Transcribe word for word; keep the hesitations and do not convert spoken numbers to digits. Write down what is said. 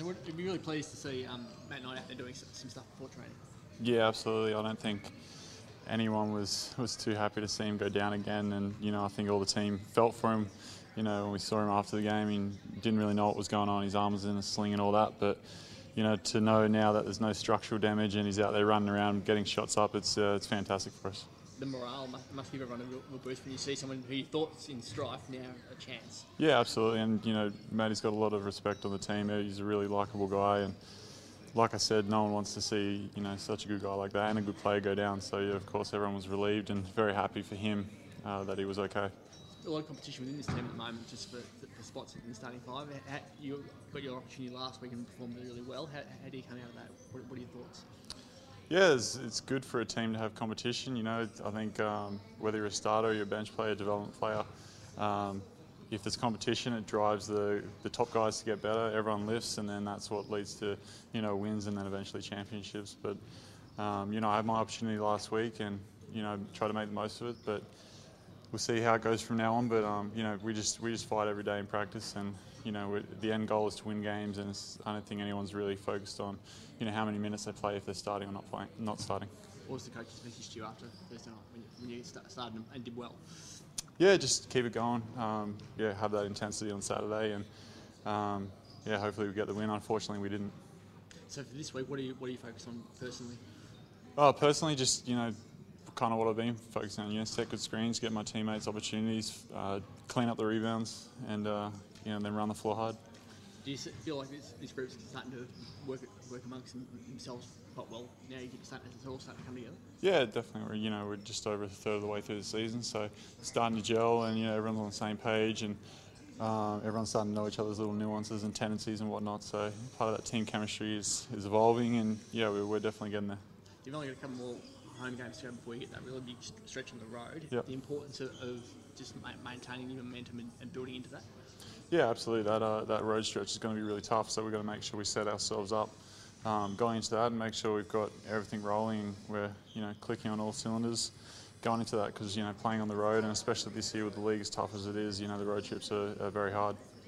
would you'd be really pleased to see um, Matt Knight out there doing some, some stuff before training. Yeah, absolutely. I don't think anyone was, was too happy to see him go down again, and you know I think all the team felt for him. You know, when we saw him after the game, he didn't really know what was going on. His arm was in a sling and all that, but you know, to know now that there's no structural damage and he's out there running around getting shots up, it's uh, it's fantastic for us. The morale must, must give everyone a real, real boost when you see someone who you thought's in strife now a chance. Yeah, absolutely, and you know, Matty's got a lot of respect on the team. He's a really likeable guy, and like I said, no one wants to see you know such a good guy like that and a good player go down. So yeah, of course, everyone was relieved and very happy for him uh, that he was okay. A lot of competition within this team at the moment, just for, for spots in the starting five. How, you got your opportunity last week and performed really well. How, how do you come out of that? What, what are your thoughts? Yeah, it's, it's good for a team to have competition. You know, I think um, whether you're a starter or you're a bench player, development player, um, if there's competition, it drives the, the top guys to get better. Everyone lifts, and then that's what leads to you know wins and then eventually championships. But um, you know, I had my opportunity last week, and you know, try to make the most of it. But we'll see how it goes from now on. But um, you know, we just we just fight every day in practice, and you know, the end goal is to win games. And it's, I don't think anyone's really focused on you know how many minutes they play if they're starting or not playing, not starting. What was the coach's message to you after Thursday night when you, when you started and did well? Yeah, just keep it going. Um, yeah, have that intensity on Saturday, and um, yeah, hopefully we get the win. Unfortunately, we didn't. So for this week, what are you what are you focused on personally? Oh, personally, just you know, kind of what I've been focusing on. You know, set good screens, get my teammates opportunities, uh, clean up the rebounds, and uh, you know, then run the floor hard. Do you feel like this, this group's starting to work work amongst themselves quite well now? You get starting, it's all starting to come together. Yeah, definitely. We're, you know, we're just over a third of the way through the season, so starting to gel, and you know, everyone's on the same page, and uh, everyone's starting to know each other's little nuances and tendencies and whatnot. So part of that team chemistry is, is evolving, and yeah, we're, we're definitely getting there. You've only got a couple more home games to go before you get that really big stretch on the road. Yep. The importance of, of just maintaining your momentum and, and building into that. Yeah, absolutely. That uh, that road stretch is going to be really tough, so we've got to make sure we set ourselves up um, going into that and make sure we've got everything rolling. We're you know clicking on all cylinders going into that, because you know playing on the road, and especially this year with the league as tough as it is, you know the road trips are, are very hard.